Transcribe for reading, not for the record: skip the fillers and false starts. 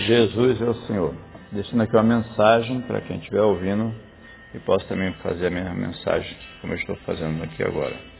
Jesus é o Senhor. Deixando aqui uma mensagem para quem estiver ouvindo e posso também fazer a minha mensagem como eu estou fazendo aqui agora.